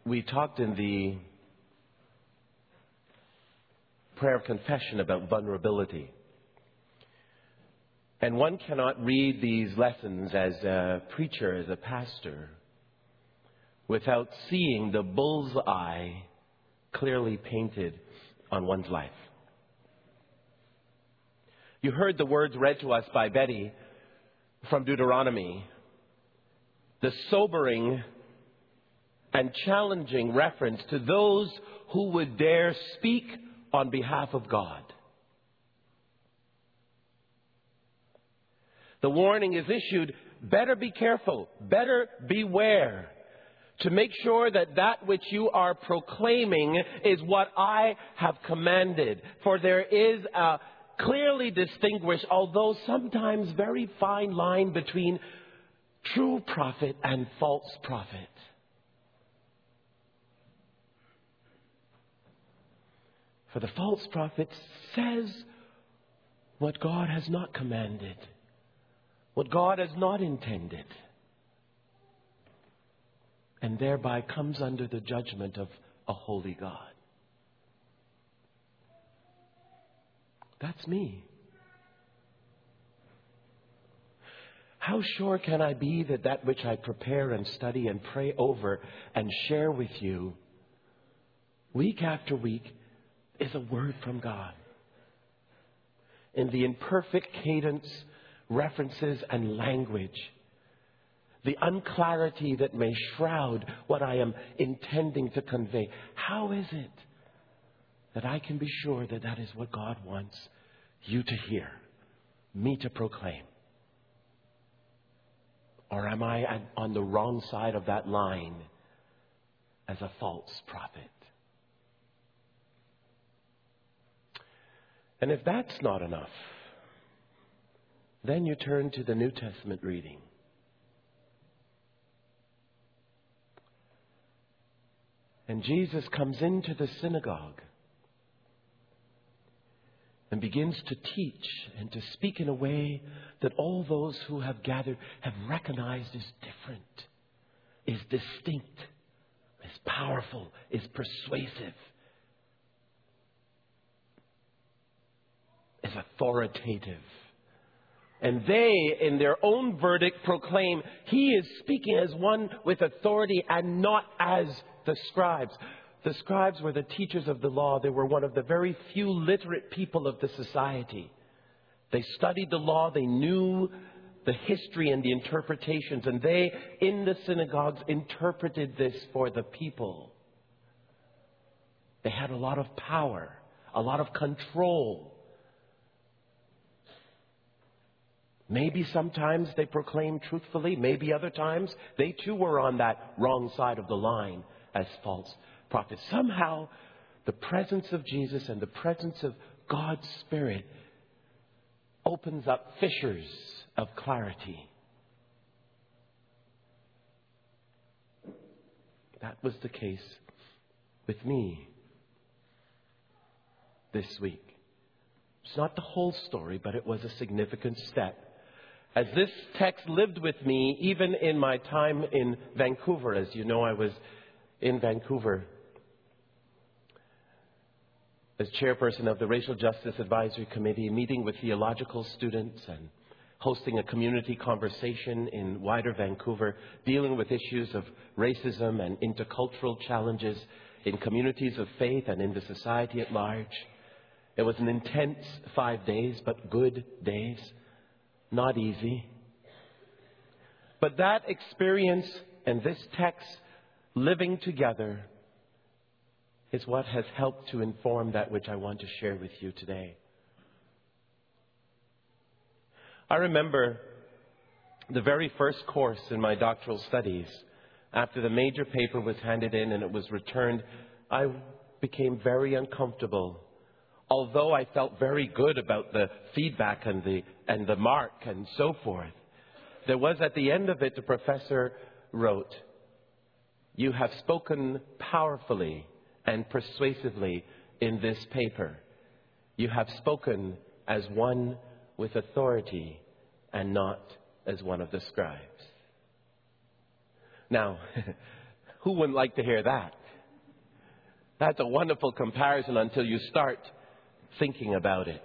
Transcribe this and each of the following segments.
We talked in the prayer of confession about vulnerability. And one cannot read these lessons as a preacher, as a pastor, without seeing the bullseye clearly painted on one's life. You heard the words read to us by Betty from Deuteronomy, the sobering and challenging reference to those who would dare speak on behalf of God. The warning is issued, better be careful, better beware, to make sure that that which you are proclaiming is what I have commanded. For there is a clearly distinguished, although sometimes very fine line between true prophet and false prophet. For the false prophet says what God has not commanded, what God has not intended, and thereby comes under the judgment of a holy God. That's me. How sure can I be that that which I prepare and study and pray over and share with you week after week is a word from God? In the imperfect cadence, references, and language, the unclarity that may shroud what I am intending to convey. How is it that I can be sure that that is what God wants you to hear, me to proclaim? Or am I on the wrong side of that line as a false prophet? And if that's not enough, then you turn to the New Testament reading. And Jesus comes into the synagogue and begins to teach and to speak in a way that all those who have gathered have recognized is different, is distinct, is powerful, is persuasive, is authoritative. And they, in their own verdict, proclaim, he is speaking as one with authority and not as the scribes. The scribes were the teachers of the law. They were one of the very few literate people of the society. They studied the law. They knew the history and the interpretations. And they, in the synagogues, interpreted this for the people. They had a lot of power, a lot of control. Maybe sometimes they proclaimed truthfully. Maybe other times they too were on that wrong side of the line as false prophets. Somehow the presence of Jesus and the presence of God's Spirit opens up fissures of clarity. That was the case with me this week. It's not the whole story, but it was a significant step. As this text lived with me, even in my time in Vancouver, as you know, I was in Vancouver as chairperson of the Racial Justice Advisory Committee, meeting with theological students and hosting a community conversation in wider Vancouver, dealing with issues of racism and intercultural challenges in communities of faith and in the society at large. It was an intense 5 days, but good days. Not easy. But that experience and this text living together is what has helped to inform that which I want to share with you today. I remember the very first course in my doctoral studies. After the major paper was handed in and it was returned, I became very uncomfortable. Although I felt very good about the feedback and the mark and so forth, there was at the end of it, the professor wrote, "You have spoken powerfully and persuasively in this paper. You have spoken as one with authority and not as one of the scribes." Now, Who wouldn't like to hear that? That's a wonderful comparison until you start thinking about it.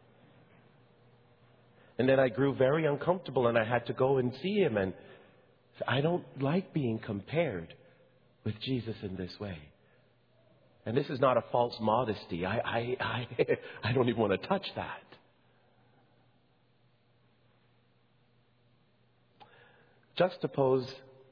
And then I grew very uncomfortable and I had to go and see him. And I don't like being compared with Jesus in this way. And this is not a false modesty. I don't even want to touch that. Juxtapose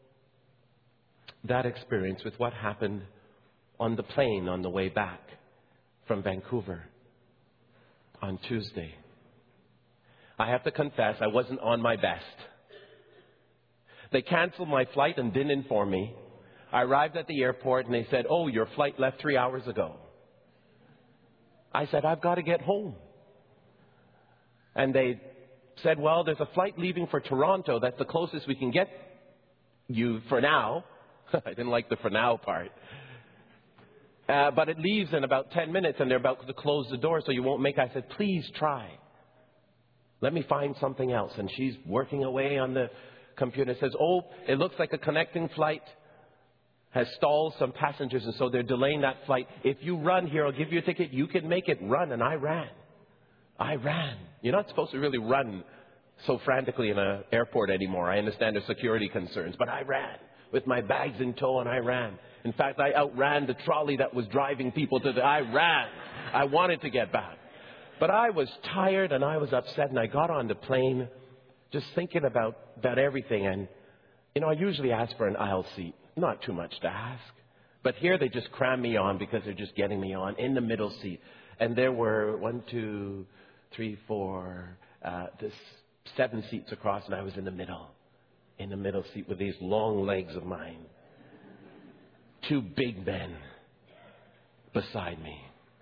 that experience with what happened on the plane on the way back from Vancouver on Tuesday. I have to confess, I wasn't on my best. They canceled my flight and didn't inform me. I arrived at the airport and they said, "Oh, your flight left 3 hours ago." I said, "I've got to get home." And they said, "Well, there's a flight leaving for Toronto. That's the closest we can get you for now." I didn't like the "for now" part. But it leaves in about 10 minutes and they're about to close the door, so you won't make it. I said, "Please try. Let me find something else." And she's working away on the computer. It says, "Oh, it looks like a connecting flight has stalled some passengers, and so they're delaying that flight. If you run here, I'll give you a ticket. You can make it." Run. And I ran. You're not supposed to really run so frantically in an airport anymore. I understand there's security concerns, but I ran with my bags in tow, and I ran. In fact, I outran the trolley that was driving people to I ran. I wanted to get back. But I was tired and I was upset, and I got on the plane just thinking about everything. And, I usually ask for an aisle seat. Not too much to ask. But here they just cram me on because they're just getting me on in the middle seat. And there were 7 seats across, and I was in the middle seat with these long legs of mine. 2 big men beside me.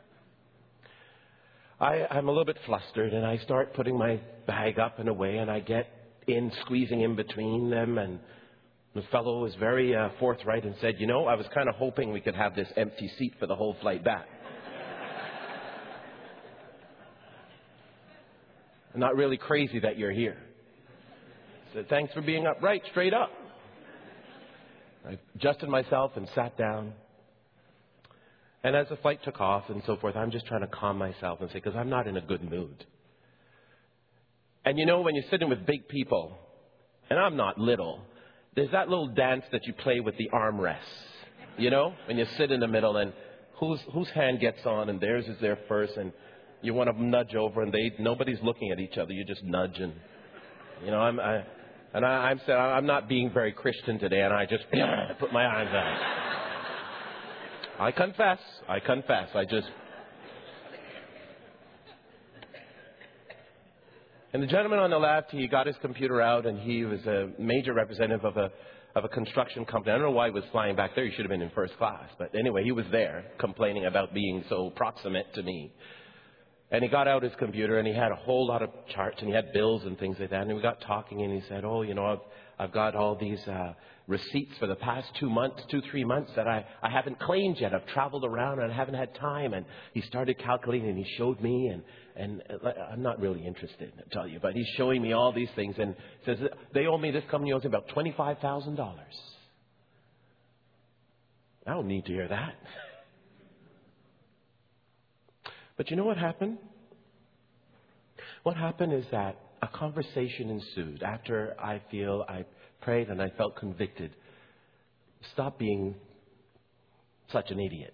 I'm a little bit flustered, and I start putting my bag up and away, and I get in, squeezing in between them, and the fellow was very forthright and said, "I was kind of hoping we could have this empty seat for the whole flight back." I'm not really crazy that you're here. I said, "Thanks for being upright, straight up." I adjusted myself and sat down. And as the flight took off and so forth, I'm just trying to calm myself and say, because I'm not in a good mood. And when you're sitting with big people, and I'm not little, there's that little dance that you play with the armrests. When you sit in the middle and whose hand gets on and theirs is there first, and you want to nudge over and nobody's looking at each other. You just nudge and, I'm not being very Christian today, and I just put my arms out. I confess. And the gentleman on the left, he got his computer out, and he was a major representative of a construction company. I don't know why he was flying back there. He should have been in first class. But anyway, he was there complaining about being so proximate to me. And he got out his computer, and he had a whole lot of charts, and he had bills and things like that. And we got talking, and he said, "Oh, I've got all these receipts for the past 3 months that I haven't claimed yet. I've traveled around and I haven't had time." And he started calculating, and he showed me, and I'm not really interested, I'll tell you, but he's showing me all these things and says, this company owes me about $25,000. I don't need to hear that. But you know what happened? What happened is that a conversation ensued after I prayed and I felt convicted. Stop being such an idiot,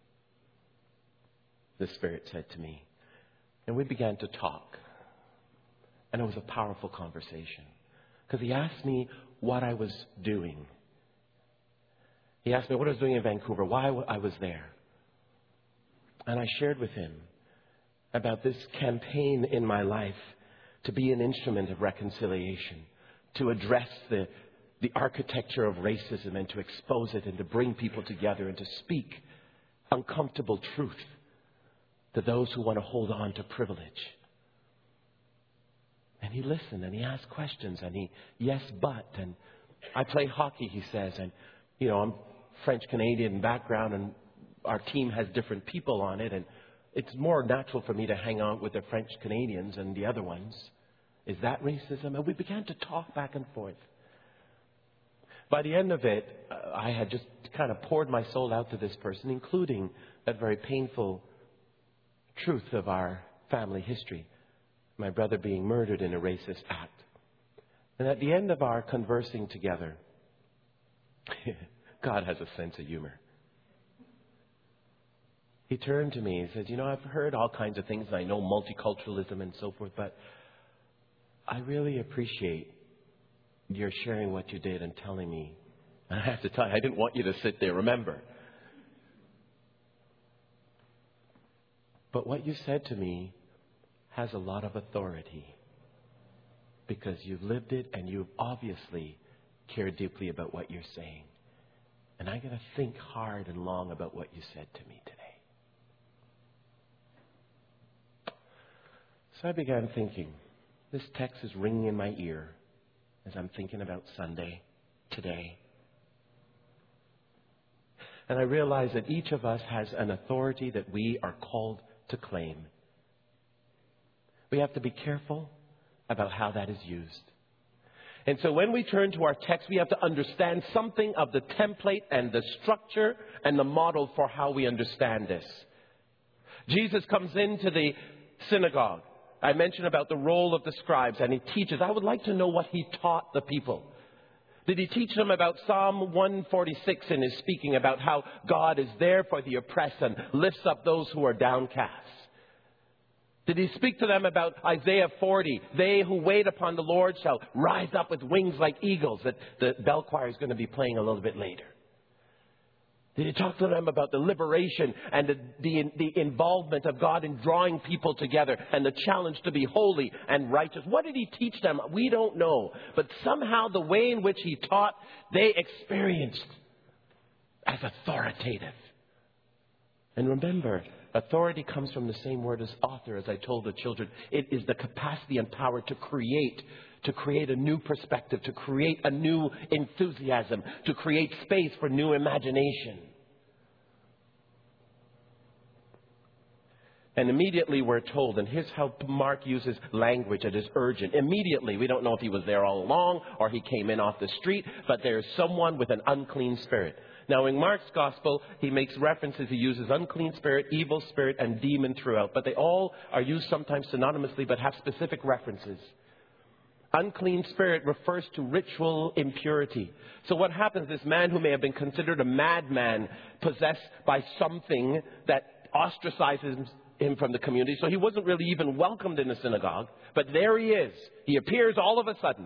the Spirit said to me. And we began to talk. And it was a powerful conversation. Because he asked me what I was doing. He asked me what I was doing in Vancouver, why I was there. And I shared with him about this campaign in my life to be an instrument of reconciliation, to address the architecture of racism and to expose it and to bring people together and to speak uncomfortable truth to those who want to hold on to privilege. And he listened and he asked questions and and I play hockey, he says, and I'm French-Canadian background and our team has different people on it, and it's more natural for me to hang out with the French Canadians and the other ones. Is that racism? And we began to talk back and forth. By the end of it, I had just kind of poured my soul out to this person, including that very painful truth of our family history. My brother being murdered in a racist act. And at the end of our conversing together, God has a sense of humor. He turned to me and said, I've heard all kinds of things, and I know multiculturalism and so forth, but I really appreciate your sharing what you did and telling me. And I have to tell you, I didn't want you to sit there, remember. But what you said to me has a lot of authority because you've lived it and you've obviously cared deeply about what you're saying. And I'm going to think hard and long about what you said to me today. So I began thinking, this text is ringing in my ear as I'm thinking about Sunday, today. And I realize that each of us has an authority that we are called to claim. We have to be careful about how that is used. And so when we turn to our text, we have to understand something of the template and the structure and the model for how we understand this. Jesus comes into the synagogue. I mentioned about the role of the scribes, and he teaches. I would like to know what he taught the people. Did he teach them about Psalm 146 in his speaking about how God is there for the oppressed and lifts up those who are downcast? Did he speak to them about Isaiah 40? They who wait upon the Lord shall rise up with wings like eagles, that the bell choir is going to be playing a little bit later. Did he talk to them about the liberation and the involvement of God in drawing people together and the challenge to be holy and righteous? What did he teach them? We don't know. But somehow the way in which he taught, they experienced as authoritative. And remember, authority comes from the same word as author, as I told the children. It is the capacity and power to create a new perspective, to create a new enthusiasm, to create space for new imagination. And immediately we're told, and here's how Mark uses language that is urgent. Immediately, we don't know if he was there all along or he came in off the street, but there's someone with an unclean spirit. Now, in Mark's gospel, he makes references. He uses unclean spirit, evil spirit, and demon throughout. But they all are used sometimes synonymously, but have specific references. Unclean spirit refers to ritual impurity. So what happens, this man who may have been considered a madman, possessed by something that ostracizes him from the community. So he wasn't really even welcomed in the synagogue. But there he is. He appears all of a sudden.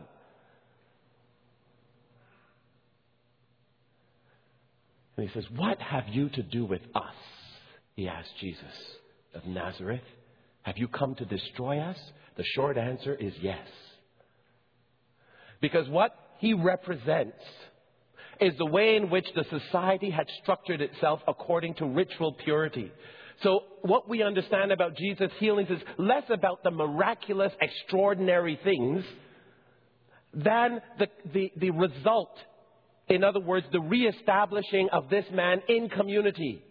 And he says, "What have you to do with us?" he asked Jesus of Nazareth. "Have you come to destroy us?" The short answer is yes. Because what he represents is the way in which the society had structured itself according to ritual purity. So what we understand about Jesus' healings is less about the miraculous, extraordinary things than the result. In other words, the reestablishing of this man in community.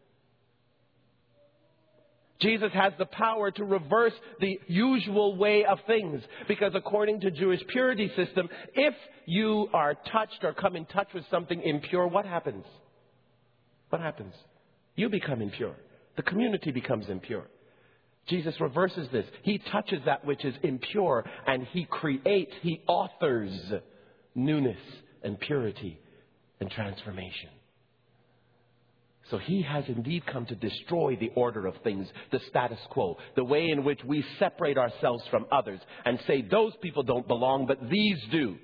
Jesus has the power to reverse the usual way of things. Because according to Jewish purity system, if you are touched or come in touch with something impure, what happens? What happens? You become impure. The community becomes impure. Jesus reverses this. He touches that which is impure and he authors newness and purity and transformation. So he has indeed come to destroy the order of things, the status quo, the way in which we separate ourselves from others and say those people don't belong, but these do.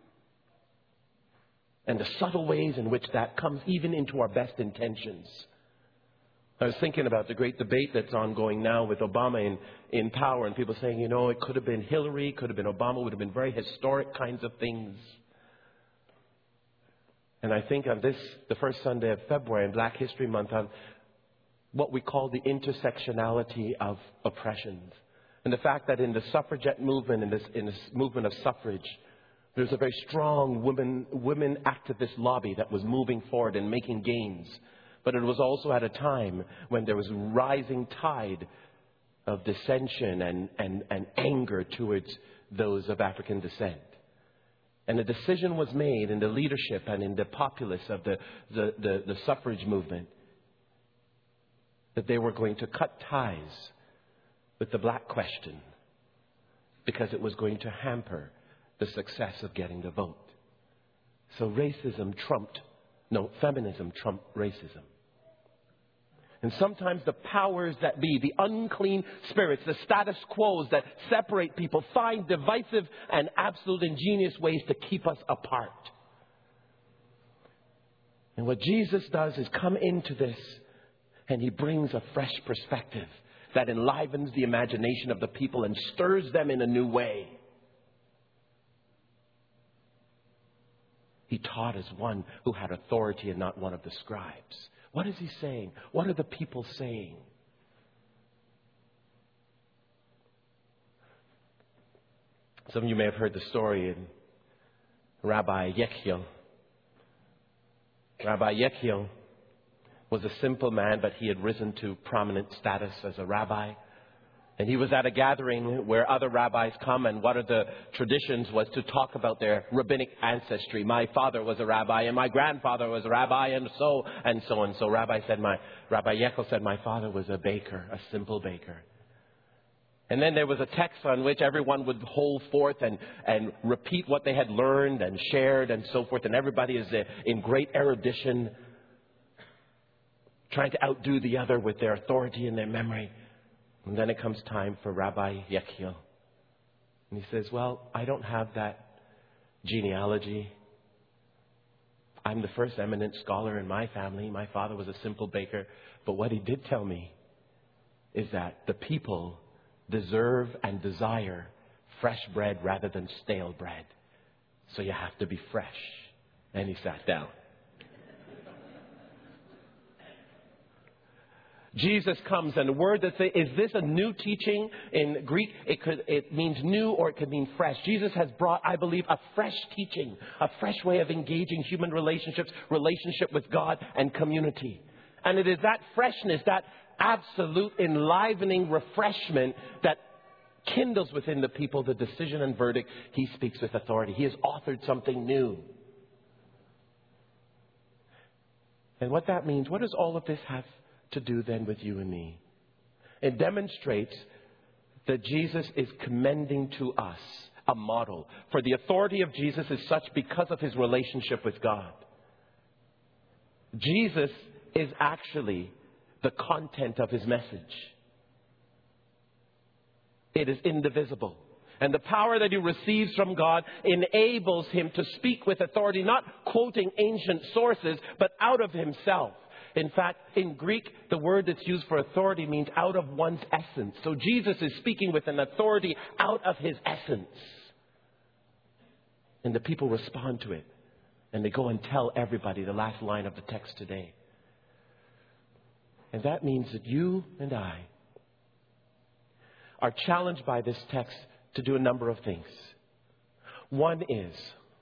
And the subtle ways in which that comes even into our best intentions. I was thinking about the great debate that's ongoing now with Obama in power, and people saying, it could have been Hillary, could have been Obama, would have been very historic kinds of things. And I think on the first Sunday of February, in Black History Month, on what we call the intersectionality of oppressions. And the fact that in the suffragette movement, in this movement of suffrage, there's a very strong women activist lobby that was moving forward and making gains. But it was also at a time when there was a rising tide of dissension and anger towards those of African descent. And a decision was made in the leadership and in the populace of the suffrage movement that they were going to cut ties with the black question because it was going to hamper the success of getting the vote. So feminism trumped racism. And sometimes the powers that be, the unclean spirits, the status quos that separate people, find divisive and absolute ingenious ways to keep us apart. And what Jesus does is come into this, and He brings a fresh perspective that enlivens the imagination of the people and stirs them in a new way. He taught as one who had authority and not one of the scribes. What is He saying? What are the people saying? Some of you may have heard the story in Rabbi Yechiel. Rabbi Yechiel was a simple man, but he had risen to prominent status as a rabbi. And he was at a gathering where other rabbis come, and one of the traditions was to talk about their rabbinic ancestry. My father was a rabbi, and my grandfather was a rabbi, and so and so and so. Rabbi Yechiel said, my father was a baker, a simple baker. And then there was a text on which everyone would hold forth and repeat what they had learned and shared and so forth. And everybody is in great erudition, trying to outdo the other with their authority and their memory. And then it comes time for Rabbi Yechiel. And he says, well, I don't have that genealogy. I'm the first eminent scholar in my family. My father was a simple baker. But what he did tell me is that the people deserve and desire fresh bread rather than stale bread. So you have to be fresh. And he sat down. Jesus comes, and the word that says, is this a new teaching? In Greek, it means new, or it could mean fresh. Jesus has brought, I believe, a fresh teaching, a fresh way of engaging human relationships, relationship with God and community. And it is that freshness, that absolute enlivening refreshment that kindles within the people the decision and verdict. He speaks with authority. He has authored something new. And what that means, what does all of this have to do then with you and me? It demonstrates that Jesus is commending to us a model. For the authority of Jesus is such because of His relationship with God. Jesus is actually the content of His message. It is indivisible. And the power that He receives from God enables Him to speak with authority, not quoting ancient sources, but out of Himself. In fact, in Greek, the word that's used for authority means out of one's essence. So Jesus is speaking with an authority out of His essence. And the people respond to it. And they go and tell everybody, the last line of the text today. And that means that you and I are challenged by this text to do a number of things. One is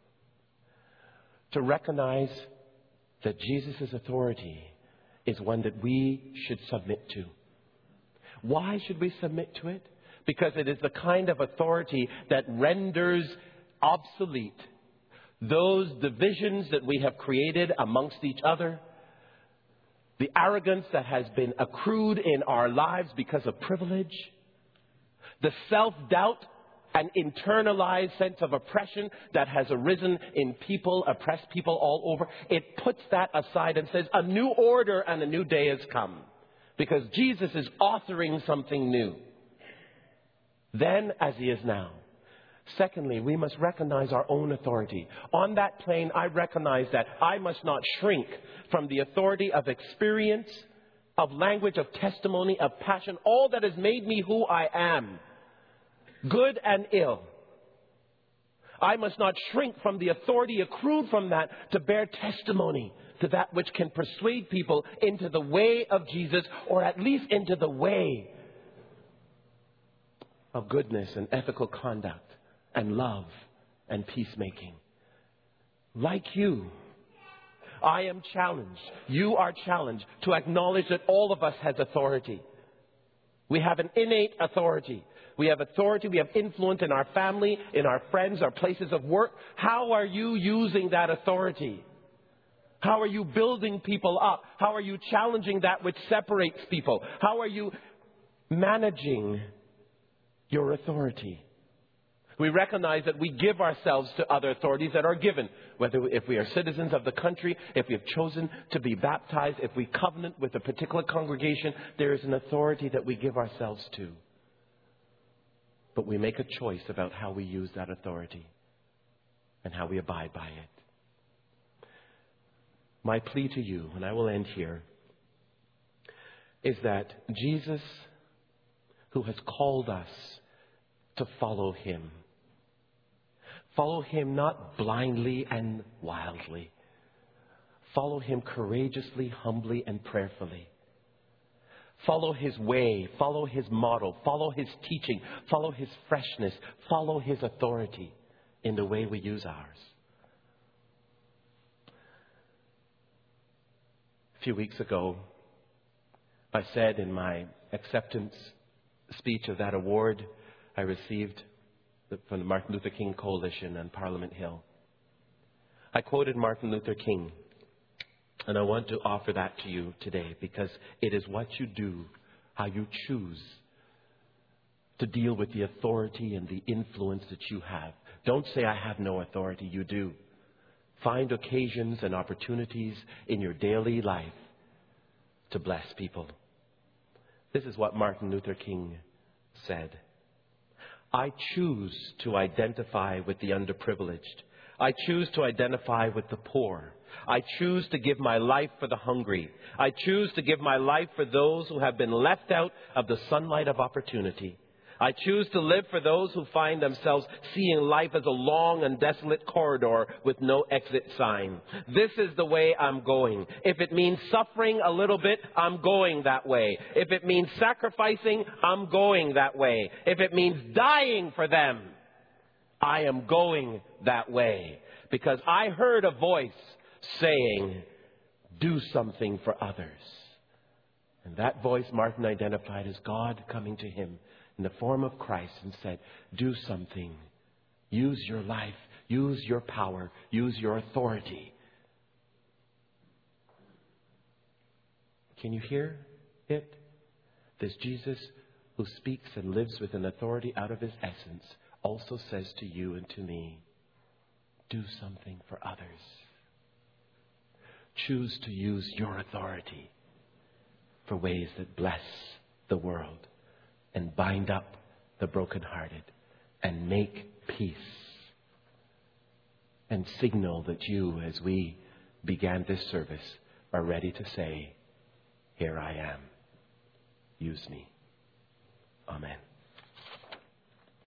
to recognize that Jesus' authority is one that we should submit to. Why should we submit to it? Because it is the kind of authority that renders obsolete those divisions that we have created amongst each other, the arrogance that has been accrued in our lives because of privilege, the self-doubt and internalized sense of oppression that has arisen in people, oppressed people all over. It puts that aside and says a new order and a new day has come. Because Jesus is authoring something new. Then, as He is now. Secondly, we must recognize our own authority. On that plane, I recognize that I must not shrink from the authority of experience, of language, of testimony, of passion, all that has made me who I am. Good and ill. I must not shrink from the authority accrued from that to bear testimony to that which can persuade people into the way of Jesus, or at least into the way of goodness and ethical conduct and love and peacemaking. Like you, I am challenged. You are challenged to acknowledge that all of us has authority. We have an innate authority. We have authority. We have influence in our family, in our friends, our places of work. How are you using that authority? How are you building people up? How are you challenging that which separates people? How are you managing your authority? We recognize that we give ourselves to other authorities that are given. Whether if we are citizens of the country, if we have chosen to be baptized, if we covenant with a particular congregation, there is an authority that we give ourselves to. But we make a choice about how we use that authority and how we abide by it. My plea to you, and I will end here, is that Jesus, who has called us to follow Him not blindly and wildly. Follow Him courageously, humbly, and prayerfully. Follow His way, follow His model, follow His teaching, follow His freshness, follow His authority in the way we use ours. A few weeks ago, I said in my acceptance speech of that award I received from the Martin Luther King Coalition on Parliament Hill, I quoted Martin Luther King, and I want to offer that to you today because it is what you do, how you choose to deal with the authority and the influence that you have. Don't say, I have no authority. You do. Find occasions and opportunities in your daily life to bless people. This is what Martin Luther King said. I choose to identify with the underprivileged. I choose to identify with the poor. I choose to give my life for the hungry. I choose to give my life for those who have been left out of the sunlight of opportunity. I choose to live for those who find themselves seeing life as a long and desolate corridor with no exit sign. This is the way I'm going. If it means suffering a little bit, I'm going that way. If it means sacrificing, I'm going that way. If it means dying for them, I am going that way. Because I heard a voice saying, do something for others. And that voice Martin identified as God coming to him in the form of Christ and said, do something. Use your life. Use your power. Use your authority. Can you hear it? This Jesus who speaks and lives with an authority out of His essence also says to you and to me, do something for others. Choose to use your authority for ways that bless the world and bind up the brokenhearted and make peace and signal that you, as we began this service, are ready to say, here I am. Use me. Amen.